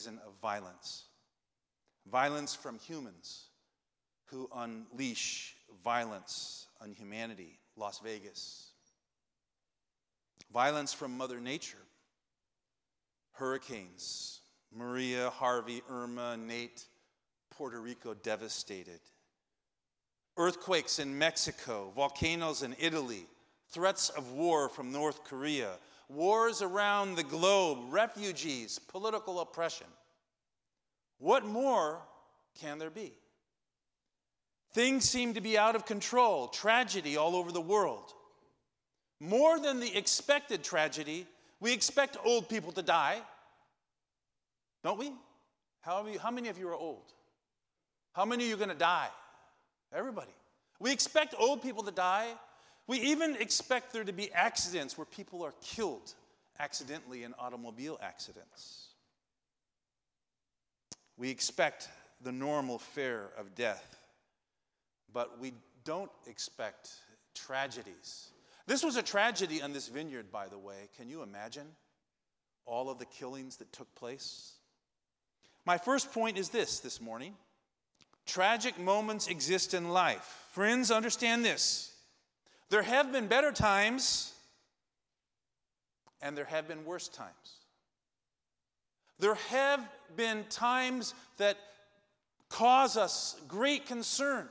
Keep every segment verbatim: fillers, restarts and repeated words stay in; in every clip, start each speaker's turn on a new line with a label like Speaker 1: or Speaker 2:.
Speaker 1: season of violence. Violence from humans who unleash violence on humanity. Las Vegas. Violence from Mother Nature. Hurricanes. Maria, Harvey, Irma, Nate. Puerto Rico devastated. Earthquakes in Mexico. Volcanoes in Italy. Threats of war from North Korea. Wars around the globe. Refugees. Political oppression. What more can there be? Things seem to be out of control. Tragedy all over the world. More than the expected tragedy, we expect old people to die. Don't we? How, are you, how many of you are old? How many of you are going to die? Everybody. We expect old people to die. We even expect there to be accidents where people are killed accidentally in automobile accidents. We expect the normal fare of death, but we don't expect tragedies. This was a tragedy on this vineyard, by the way. Can you imagine all of the killings that took place? My first point is this this morning. Tragic moments exist in life. Friends, understand this. There have been better times, and there have been worse times. There have been times that cause us great concern.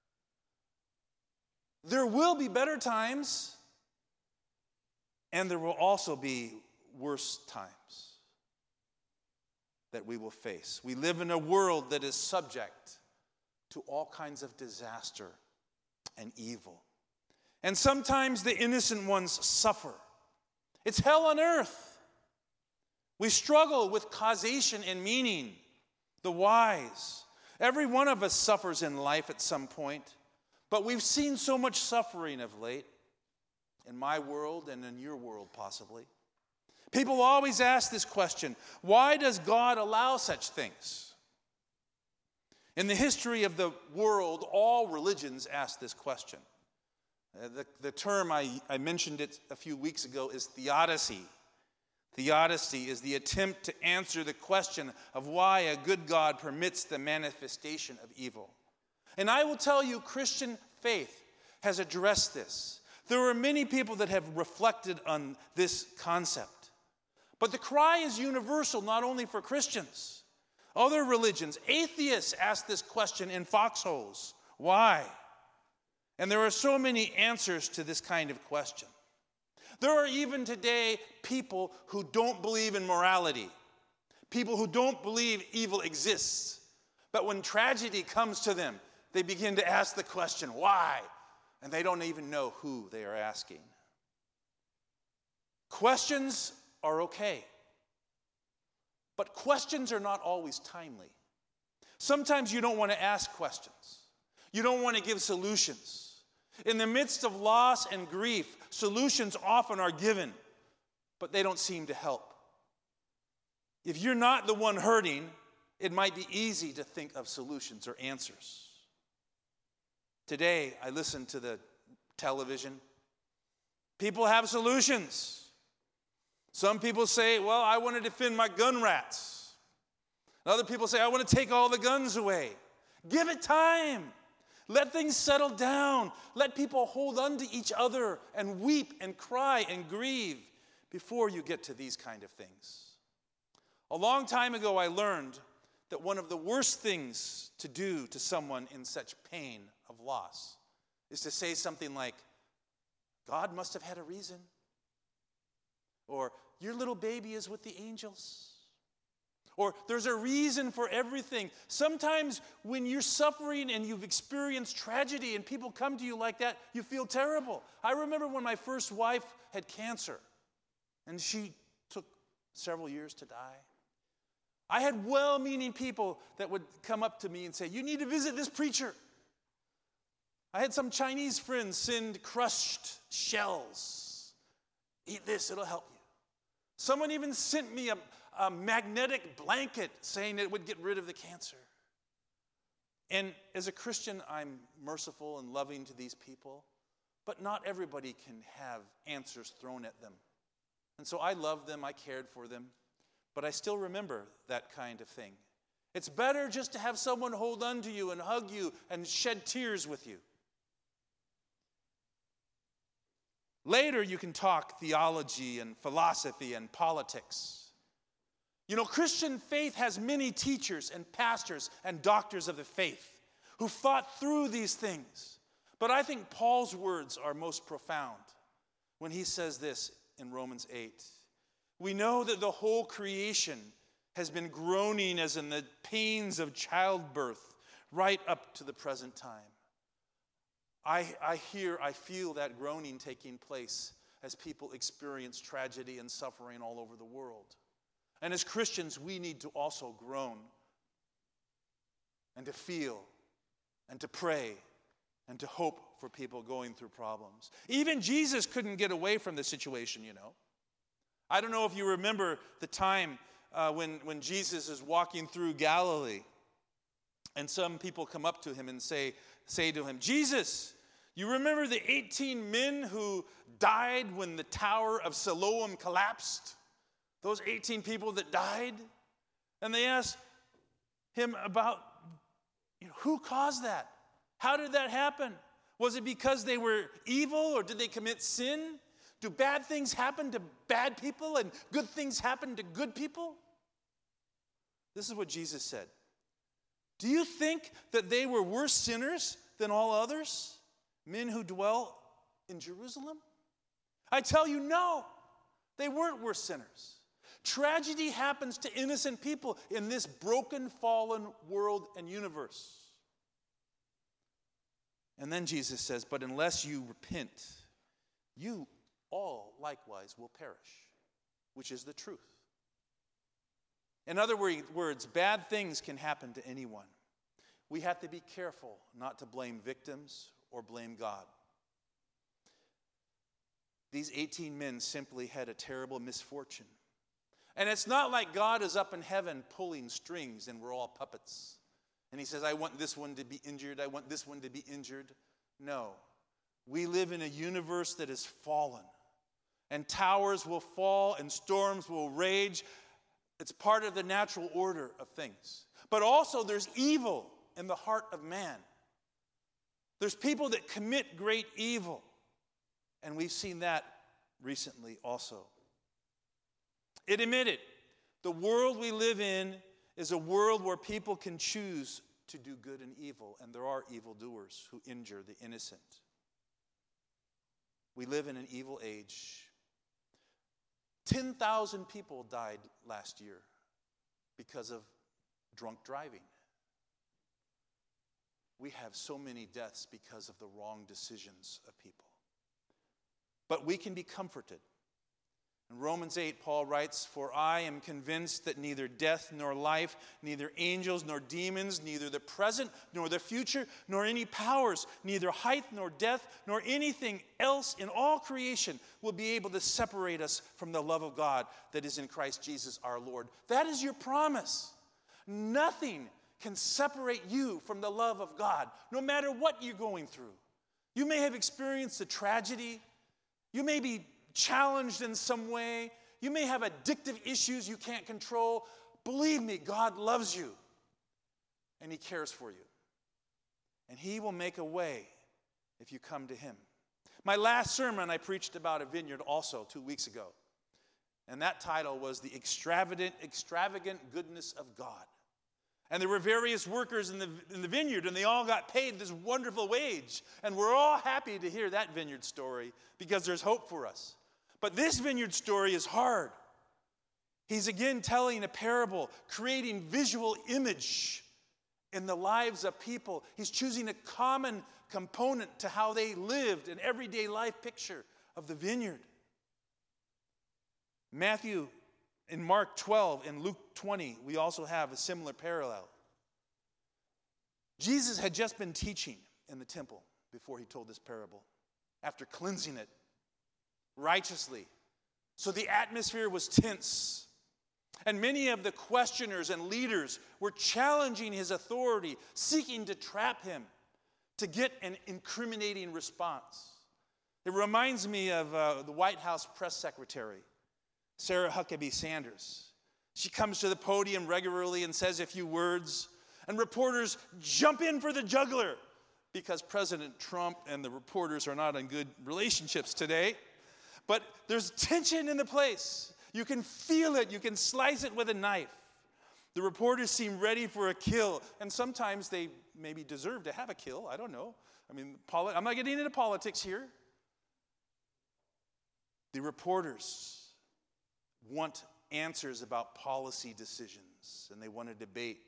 Speaker 1: There will be better times, and there will also be worse times that we will face. We live in a world that is subject to all kinds of disaster and evil. And sometimes the innocent ones suffer. It's hell on earth. We struggle with causation and meaning, the whys. Every one of us suffers in life at some point, but we've seen so much suffering of late, in my world and in your world possibly. People always ask this question, why does God allow such things? In the history of the world, all religions ask this question. Uh, the, the term, I, I mentioned it a few weeks ago, is theodicy. Theodicy is the attempt to answer the question of why a good God permits the manifestation of evil. And I will tell you, Christian faith has addressed this. There are many people that have reflected on this concept. But the cry is universal, not only for Christians. Other religions, atheists ask this question in foxholes. Why? And there are so many answers to this kind of question. There are even today people who don't believe in morality, people who don't believe evil exists. But when tragedy comes to them, they begin to ask the question, why? And they don't even know who they are asking. Questions are okay, but questions are not always timely. Sometimes you don't want to ask questions. You don't want to give solutions. In the midst of loss and grief, solutions often are given, but they don't seem to help. If you're not the one hurting, it might be easy to think of solutions or answers. Today, I listen to the television. People have solutions. Some people say, well, I want to defend my gun rats. Other people say, I want to take all the guns away. Give it time. Let things settle down. Let people hold on to each other and weep and cry and grieve before you get to these kind of things. A long time ago, I learned that one of the worst things to do to someone in such pain of loss is to say something like, God must have had a reason. Or, your little baby is with the angels. Or, there's a reason for everything. Sometimes when you're suffering and you've experienced tragedy and people come to you like that, you feel terrible. I remember when my first wife had cancer and she took several years to die. I had well-meaning people that would come up to me and say, you need to visit this preacher. I had some Chinese friends send crushed shells. Eat this, it'll help you. Someone even sent me a, a magnetic blanket saying it would get rid of the cancer. And as a Christian, I'm merciful and loving to these people, but not everybody can have answers thrown at them. And so I loved them, I cared for them. but I still remember that kind of thing. It's better just to have someone hold on to you and hug you and shed tears with you. Later, you can talk theology and philosophy and politics. You know, Christian faith has many teachers and pastors and doctors of the faith who fought through these things. But I think Paul's words are most profound when he says this in Romans eight. We know that the whole creation has been groaning as in the pains of childbirth right up to the present time. I, I hear, I feel that groaning taking place as people experience tragedy and suffering all over the world. And as Christians, we need to also groan and to feel and to pray and to hope for people going through problems. Even Jesus couldn't get away from the situation, you know. I don't know if you remember the time uh, when, when Jesus is walking through Galilee, and some people come up to him and say, say to him, Jesus, you remember the eighteen men who died when the Tower of Siloam collapsed? Those eighteen people that died? And they asked him about, you know, who caused that? How did that happen? Was it because they were evil, or did they commit sin? Do bad things happen to bad people and good things happen to good people? This is what Jesus said. Do you think that they were worse sinners than all others, men who dwell in Jerusalem? I tell you, no, they weren't worse sinners. Tragedy happens to innocent people in this broken, fallen world and universe. And then Jesus says, but unless you repent, you all likewise will perish, which is the truth. In other words, bad things can happen to anyone. We have to be careful not to blame victims or blame God. These eighteen men simply had a terrible misfortune. And it's not like God is up in heaven pulling strings and we're all puppets. And he says, I want this one to be injured, I want this one to be injured. No. We live in a universe that is fallen. And towers will fall and storms will rage. It's part of the natural order of things. But also there's evil in the heart of man. There's people that commit great evil. And we've seen that recently also. It admitted, the world we live in is a world where people can choose to do good and evil, and there are evildoers who injure the innocent. We live in an evil age. ten thousand people died last year because of drunk driving. We have so many deaths because of the wrong decisions of people. But we can be comforted. In Romans eight, Paul writes, for I am convinced that neither death nor life, neither angels nor demons, neither the present nor the future, nor any powers, neither height nor depth, nor anything else in all creation will be able to separate us from the love of God that is in Christ Jesus our Lord. That is your promise. Nothing can separate you from the love of God, no matter what you're going through. You may have experienced a tragedy. You may be challenged in some way. You may have addictive issues you can't control. Believe me, God loves you. And he cares for you. And he will make a way if you come to him. My last sermon, I preached about a vineyard also two weeks ago. And that title was The Extravagant, Extravagant Goodness of God. And there were various workers in the, in the vineyard, and they all got paid this wonderful wage. And we're all happy to hear that vineyard story because there's hope for us. But this vineyard story is hard. He's again telling a parable, creating visual image in the lives of people. He's choosing a common component to how they lived, an everyday life picture of the vineyard. Matthew, in Mark twelve and Luke twenty, we also have a similar parallel. Jesus had just been teaching in the temple before he told this parable, after cleansing it righteously. So the atmosphere was tense. And many of the questioners and leaders were challenging his authority, seeking to trap him to get an incriminating response. It reminds me of uh, the White House press secretary, Sarah Huckabee Sanders. She comes to the podium regularly and says a few words, and reporters jump in for the juggler because President Trump and the reporters are not in good relationships today. But there's tension in the place. You can feel it. You can slice it with a knife. The reporters seem ready for a kill, and sometimes they maybe deserve to have a kill. I don't know. I mean, poli- I'm not getting into politics here. The reporters want answers about policy decisions, and they want to debate.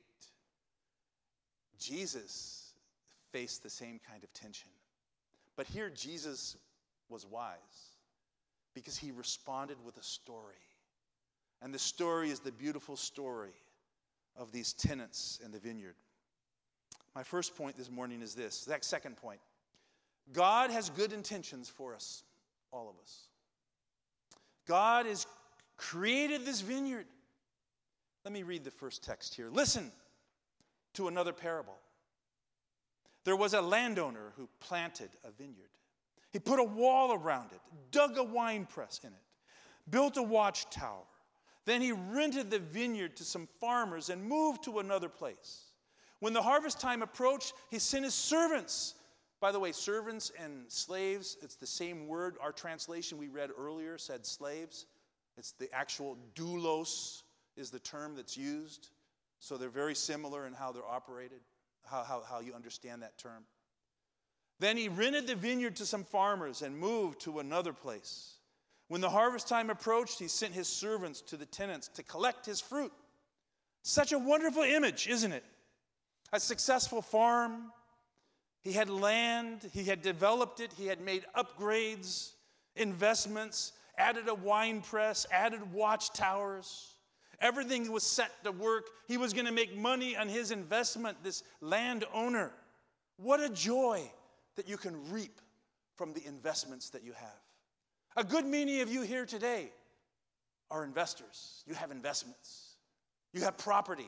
Speaker 1: Jesus faced the same kind of tension. But here Jesus was wise because he responded with a story. And the story is the beautiful story of these tenants in the vineyard. My first point this morning is this. That second point. God has good intentions for us, all of us. God has created this vineyard. Let me read the first text here. Listen to another parable. There was a landowner who planted a vineyard. He put a wall around it, dug a wine press in it, built a watchtower. Then he rented the vineyard to some farmers and moved to another place. When the harvest time approached, he sent his servants. By the way, servants and slaves, it's the same word. Our translation we read earlier said slaves. It's the actual doulos is the term that's used. So they're very similar in how they're operated, how, how, how you understand that term. Then he rented the vineyard to some farmers and moved to another place. When the harvest time approached, he sent his servants to the tenants to collect his fruit. Such a wonderful image, isn't it? A successful farm. He had land. He had developed it. He had made upgrades, investments, added a wine press, added watchtowers. Everything was set to work. He was going to make money on his investment, this landowner. What a joy that you can reap from the investments that you have. A good many of you here today are investors. You have investments. You have property.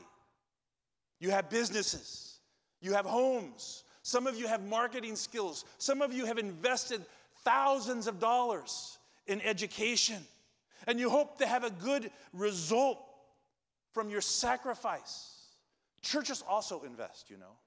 Speaker 1: You have businesses. You have homes. Some of you have marketing skills. Some of you have invested thousands of dollars in education. And you hope to have a good result from your sacrifice. Churches also invest, you know.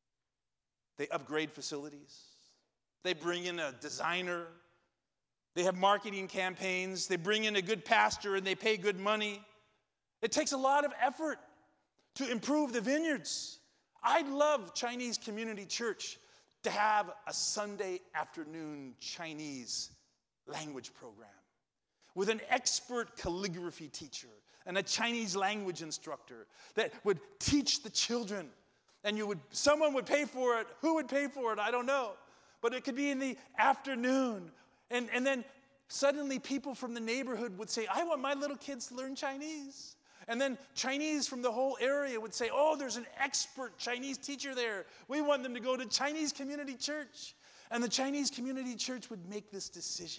Speaker 1: They upgrade facilities. They bring in a designer. They have marketing campaigns. They bring in a good pastor and they pay good money. It takes a lot of effort to improve the vineyards. I'd love Chinese Community Church to have a Sunday afternoon Chinese language program with an expert calligraphy teacher and a Chinese language instructor that would teach the children. And you would, someone would pay for it. Who would pay for it? I don't know. But it could be in the afternoon. And, and then suddenly people from the neighborhood would say, I want my little kids to learn Chinese. And then Chinese from the whole area would say, oh, there's an expert Chinese teacher there. We want them to go to Chinese Community Church. And the Chinese Community Church would make this decision.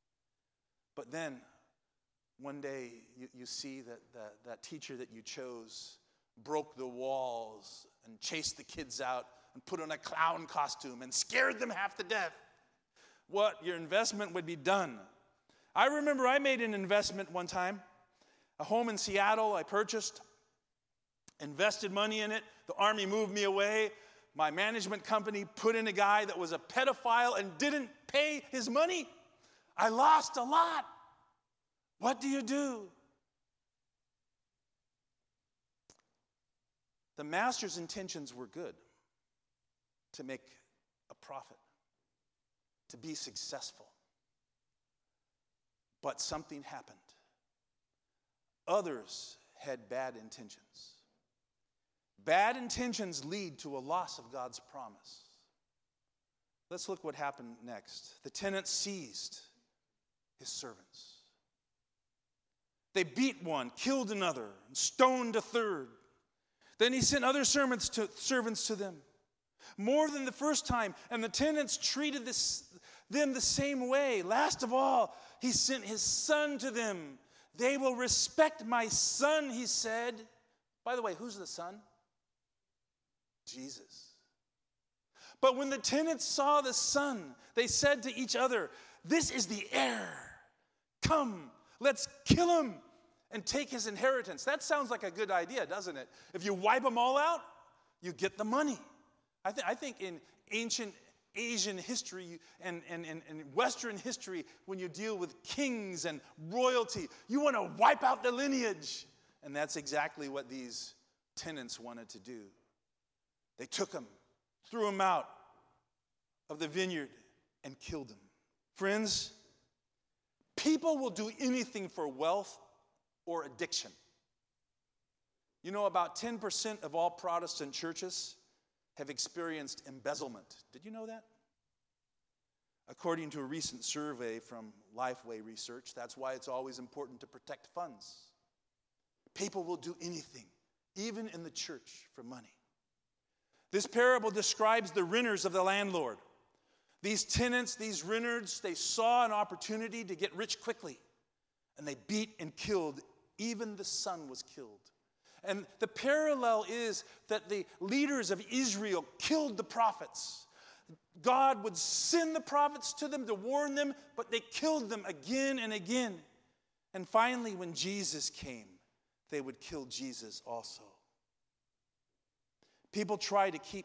Speaker 1: But then one day you, you see that, that that teacher that you chose broke the walls and chased the kids out and put on a clown costume and scared them half to death. What? Your investment would be done. I remember I made an investment one time. A home in Seattle I purchased, invested money in it. The Army moved me away. My management company put in a guy that was a pedophile and didn't pay his money. I lost a lot. What do you do? The master's intentions were good, to make a profit, to be successful. But something happened. Others had bad intentions. Bad intentions lead to a loss of God's promise. Let's look what happened next. The tenant seized his servants. They beat one, killed another, and stoned a third. Then he sent other servants to, servants to them, more than the first time, and the tenants treated this, them the same way. Last of all, he sent his son to them. They will respect my son, he said. By the way, who's the son? Jesus. But when the tenants saw the son, they said to each other, this is the heir. Come, let's kill him and take his inheritance. That sounds like a good idea, doesn't it? If you wipe them all out, you get the money. I, th- I think in ancient Asian history and, and, and, and Western history, when you deal with kings and royalty, you want to wipe out the lineage. And that's exactly what these tenants wanted to do. They took him, threw him out of the vineyard, and killed him. Friends, people will do anything for wealth or addiction. You know, about ten percent of all Protestant churches have experienced embezzlement. Did you know that? According to a recent survey from Lifeway Research, that's why it's always important to protect funds. People will do anything, even in the church, for money. This parable describes the renters of the landlord. These tenants, these renters, they saw an opportunity to get rich quickly, and they beat and killed. Even the son was killed. And the parallel is that the leaders of Israel killed the prophets. God would send the prophets to them to warn them, but they killed them again and again. And finally, when Jesus came, they would kill Jesus also. People try to keep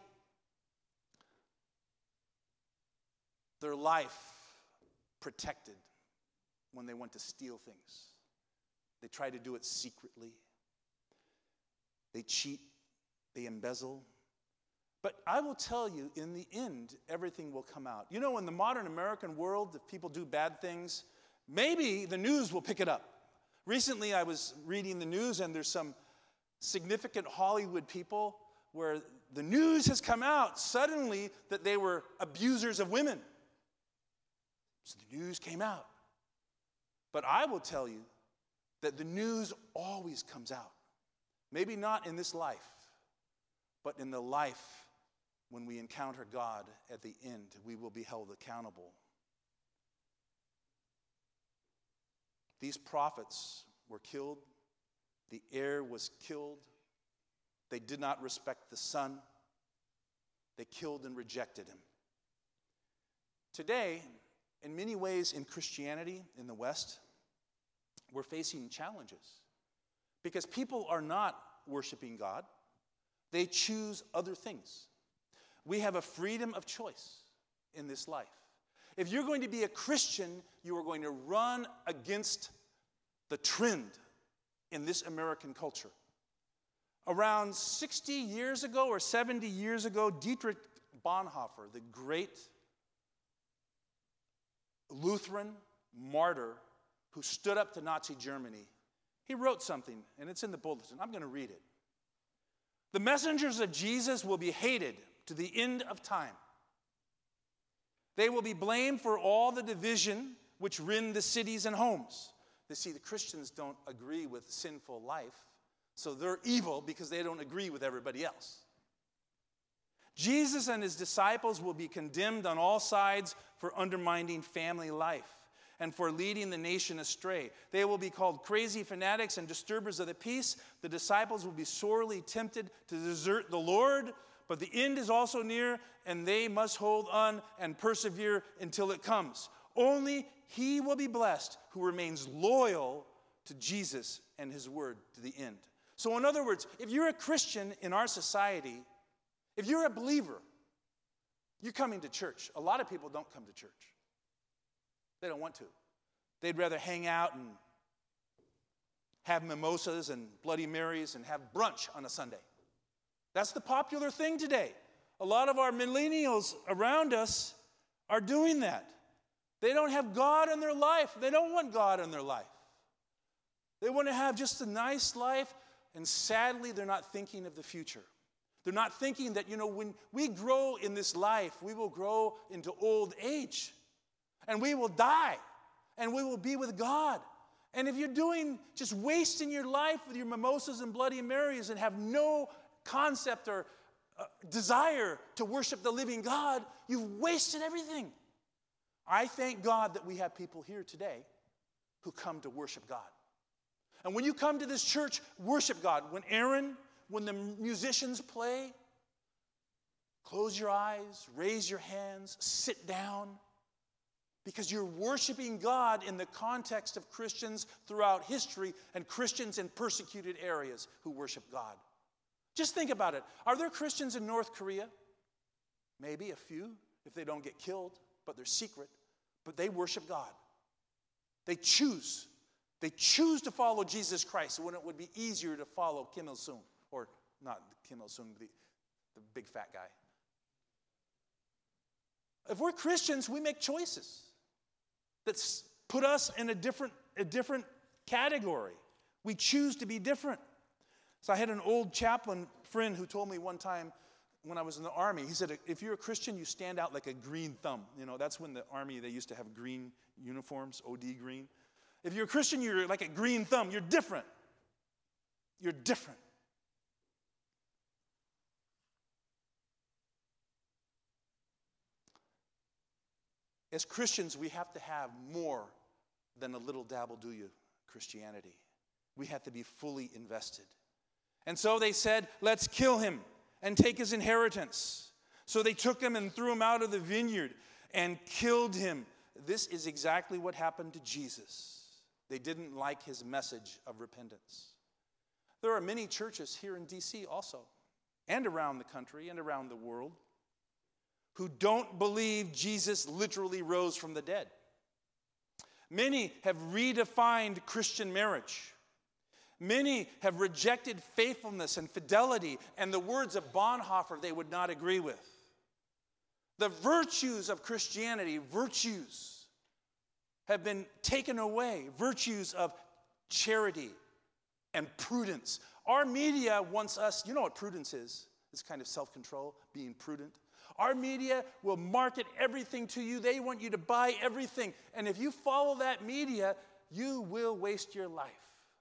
Speaker 1: their life protected when they want to steal things. They try to do it secretly. They cheat, they embezzle. But I will tell you, in the end, everything will come out. You know, in the modern American world, if people do bad things, maybe the news will pick it up. Recently, I was reading the news, and there's some significant Hollywood people where the news has come out suddenly that they were abusers of women. So the news came out. But I will tell you that the news always comes out. Maybe not in this life, but in the life when we encounter God at the end, we will be held accountable. These prophets were killed. The heir was killed. They did not respect the son. They killed and rejected him. Today, in many ways in Christianity in the West, we're facing challenges. Because people are not worshiping God. They choose other things. We have a freedom of choice in this life. If you're going to be a Christian, you are going to run against the trend in this American culture. Around sixty years ago or seventy years ago, Dietrich Bonhoeffer, the great Lutheran martyr who stood up to Nazi Germany, he wrote something, and it's in the bulletin. I'm going to read it. The messengers of Jesus will be hated to the end of time. They will be blamed for all the division which rend the cities and homes. You see, the Christians don't agree with sinful life, so they're evil because they don't agree with everybody else. Jesus and his disciples will be condemned on all sides for undermining family life and for leading the nation astray. They will be called crazy fanatics and disturbers of the peace. The disciples will be sorely tempted to desert the Lord, but the end is also near, and they must hold on and persevere until it comes. Only he will be blessed who remains loyal to Jesus and his word to the end. So in other words, if you're a Christian in our society, if you're a believer, you're coming to church. A lot of people don't come to church. They don't want to. They'd rather hang out and have mimosas and Bloody Marys and have brunch on a Sunday. That's the popular thing today. A lot of our millennials around us are doing that. They don't have God in their life. They don't want God in their life. They want to have just a nice life, and sadly, they're not thinking of the future. They're not thinking that, you know, when we grow in this life, we will grow into old age. And we will die, and we will be with God. And if you're doing, just wasting your life with your mimosas and Bloody Marys and have no concept or uh, desire to worship the living God, you've wasted everything. I thank God that we have people here today who come to worship God. And when you come to this church, worship God. When Aaron, when the musicians play, close your eyes, raise your hands, sit down. Because you're worshiping God in the context of Christians throughout history and Christians in persecuted areas who worship God. Just think about it. Are there Christians in North Korea? Maybe a few, if they don't get killed, but they're secret. But they worship God. They choose. They choose to follow Jesus Christ when it would be easier to follow Kim Il-sung. Or not Kim Il-sung, the, the big fat guy. If we're Christians, we make choices that put us in a different, a different category. We choose to be different. So I had an old chaplain friend who told me one time when I was in the army, he said, if you're a Christian, you stand out like a green thumb. You know, that's when the army, they used to have green uniforms, O D green. If you're a Christian, you're like a green thumb. You're different. You're different. As Christians, we have to have more than a little dabble do you Christianity. We have to be fully invested. And so they said, let's kill him and take his inheritance. So they took him and threw him out of the vineyard and killed him. This is exactly what happened to Jesus. They didn't like his message of repentance. There are many churches here in D C also, and around the country and around the world, who don't believe Jesus literally rose from the dead. Many have redefined Christian marriage. Many have rejected faithfulness and fidelity and the words of Bonhoeffer they would not agree with. The virtues of Christianity, virtues, have been taken away. Virtues of charity and prudence. Our media wants us, you know what prudence is? It's kind of self-control, being prudent. Our media will market everything to you. They want you to buy everything. And if you follow that media, you will waste your life.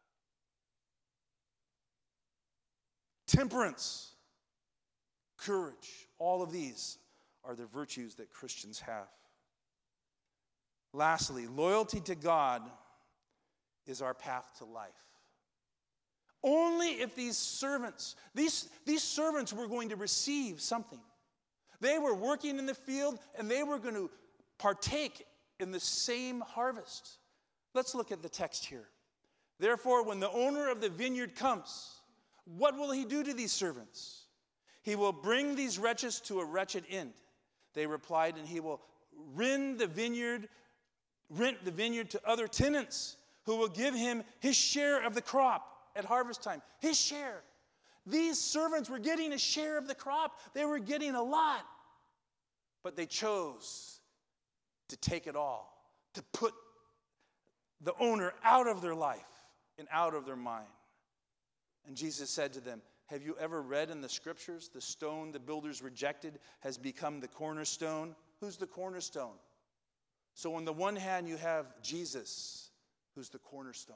Speaker 1: Temperance, courage, all of these are the virtues that Christians have. Lastly, loyalty to God is our path to life. Only if these servants, these, these servants were going to receive something. They were working in the field, and they were going to partake in the same harvest. Let's look at the text here. Therefore, when the owner of the vineyard comes, what will he do to these servants? He will bring these wretches to a wretched end. They replied, and he will rent the vineyard, rent the vineyard to other tenants who will give him his share of the crop at harvest time. His share. These servants were getting a share of the crop. They were getting a lot. But they chose to take it all, to put the owner out of their life and out of their mind. And Jesus said to them, have you ever read in the scriptures, the stone the builders rejected has become the cornerstone? Who's the cornerstone? So on the one hand, you have Jesus, who's the cornerstone.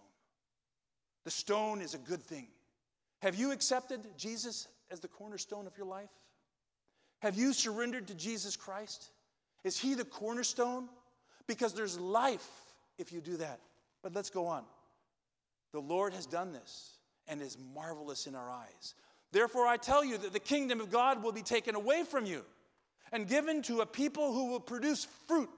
Speaker 1: The stone is a good thing. Have you accepted Jesus as the cornerstone of your life? Have you surrendered to Jesus Christ? Is he the cornerstone? Because there's life if you do that. But let's go on. The Lord has done this and is marvelous in our eyes. Therefore, I tell you that the kingdom of God will be taken away from you and given to a people who will produce fruit.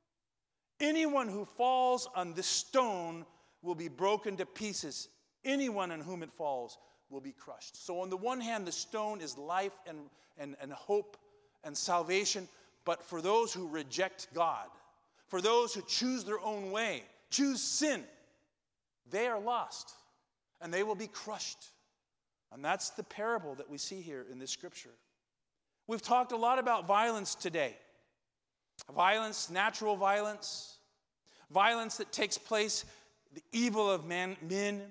Speaker 1: Anyone who falls on this stone will be broken to pieces. Anyone on whom it falls will be crushed. So on the one hand, the stone is life and, and, and hope and salvation. But for those who reject God, for those who choose their own way, choose sin, they are lost and they will be crushed. And that's the parable that we see here in this scripture. We've talked a lot about violence today. Violence, natural violence, violence that takes place, the evil of man, men.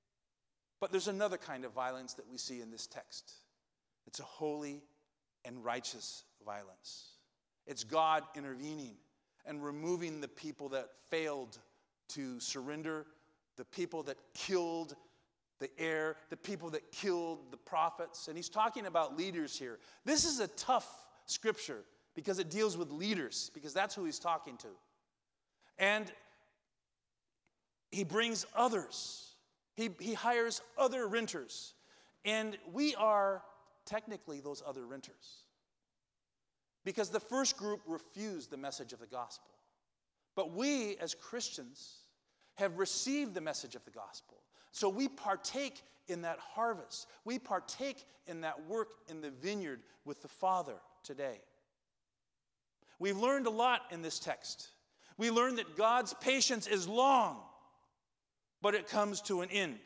Speaker 1: But there's another kind of violence that we see in this text. It's a holy and righteous violence. It's God intervening and removing the people that failed to surrender, the people that killed the heir, the people that killed the prophets. And he's talking about leaders here. This is a tough scripture because it deals with leaders, because that's who he's talking to. And he brings others. He, he hires other renters. And we are technically those other renters. Because the first group refused the message of the gospel. But we, as Christians, have received the message of the gospel. So we partake in that harvest. We partake in that work in the vineyard with the Father today. We've learned a lot in this text. We learned that God's patience is long, but it comes to an end.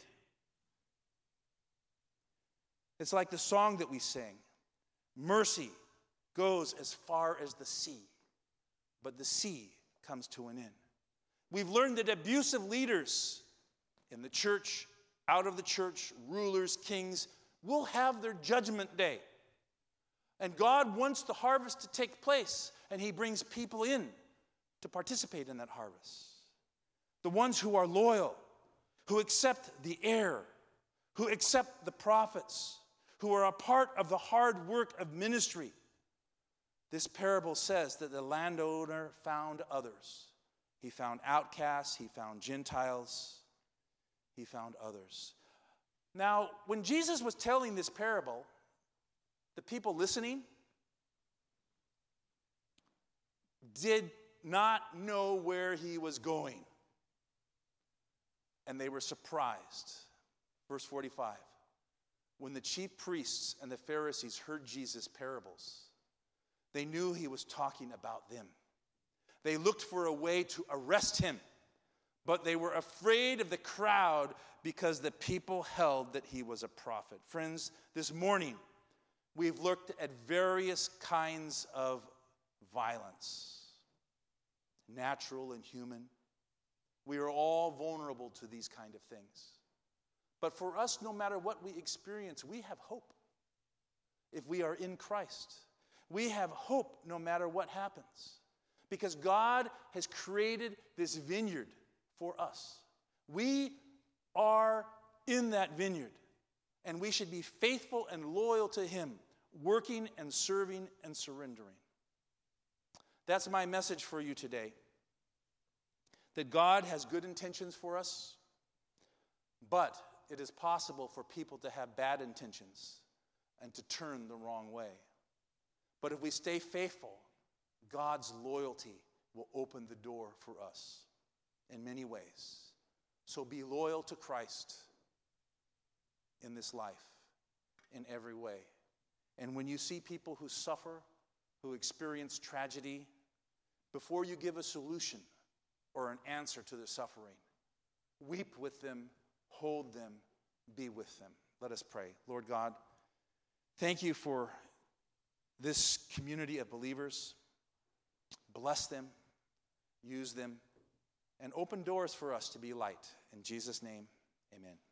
Speaker 1: It's like the song that we sing. Mercy goes as far as the sea, but the sea comes to an end. We've learned that abusive leaders in the church, out of the church, rulers, kings, will have their judgment day. And God wants the harvest to take place, and he brings people in to participate in that harvest. The ones who are loyal, who accept the heir, who accept the prophets, who are a part of the hard work of ministry. This parable says that the landowner found others. He found outcasts, he found Gentiles, he found others. Now, when Jesus was telling this parable, the people listening did not know where he was going. And they were surprised. Verse forty-five. When the chief priests and the Pharisees heard Jesus' parables, they knew he was talking about them. They looked for a way to arrest him, but they were afraid of the crowd because the people held that he was a prophet. Friends, this morning, we've looked at various kinds of violence, natural and human. We are all vulnerable to these kind of things. But for us, no matter what we experience, we have hope. If we are in Christ, we have hope no matter what happens. Because God has created this vineyard for us. We are in that vineyard. And we should be faithful and loyal to him, working and serving and surrendering. That's my message for you today. That God has good intentions for us, but it is possible for people to have bad intentions and to turn the wrong way. But if we stay faithful, God's loyalty will open the door for us in many ways. So be loyal to Christ in this life, in every way. And when you see people who suffer, who experience tragedy, before you give a solution or an answer to their suffering, weep with them, hold them, be with them. Let us pray. Lord God, thank you for this community of believers. Bless them, use them, and open doors for us to be light. In Jesus' name, amen.